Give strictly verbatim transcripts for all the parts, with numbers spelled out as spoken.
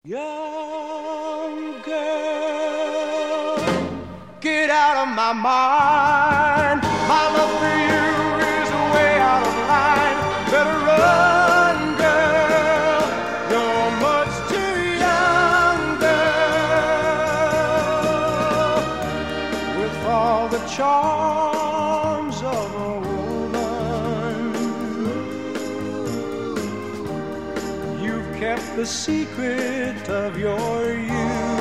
Young girl, get out of my mind. My love for you is way out of line. Better run, girl. You're much too young, girl. With all the charms of a woman, you've kept the secret of your youth.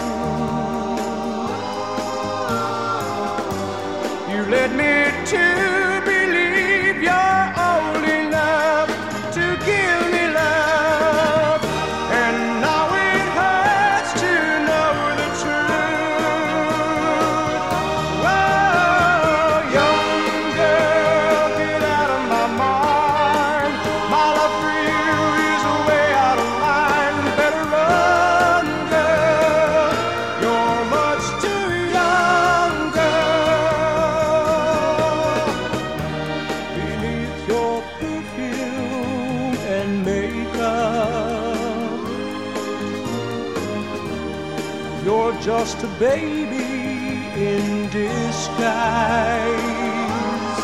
You led me to believe you're old enough to give me love, and now it hurts to know the truth. Whoa, young girl, get out of my mind. My love for you is way out of line. Better run, girl. You're much too young, girl. Beneath your perfume and makeup, you're just a baby in disguise.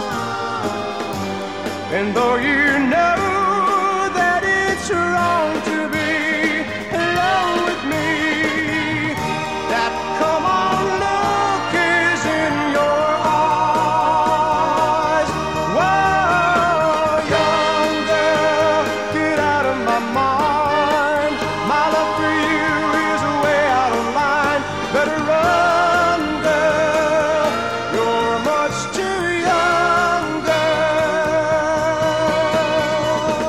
And though you know that it's wrong to be alone with me, that come on look is in your eyes. Whoa, young girl, get out of my mind. My love for you is way out of line. Better run, girl. You're much too young, girl.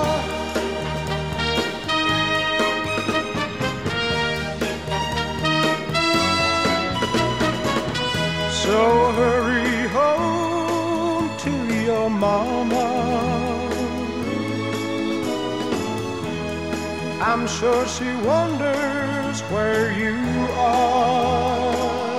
So hurry home to your mama. I'm sure she wonders where you are.